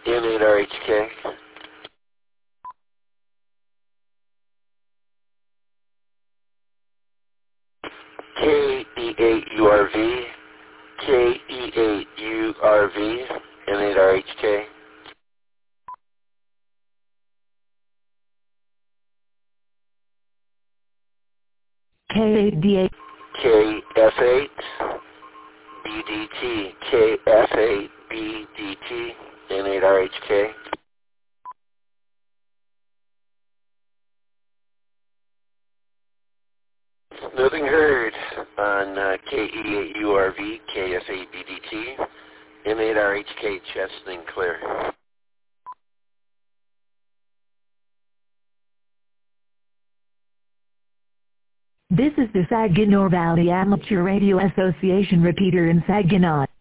M8RHK. KE8URV. KE8URV. M8RHK. K8D8. KF8 BDT. KF8 BDT. M8RHK. Nothing heard on KE8URV, KF8BDT, M8RHK, Cheston clear. This is the Saginaw Valley Amateur Radio Association repeater in Saginaw.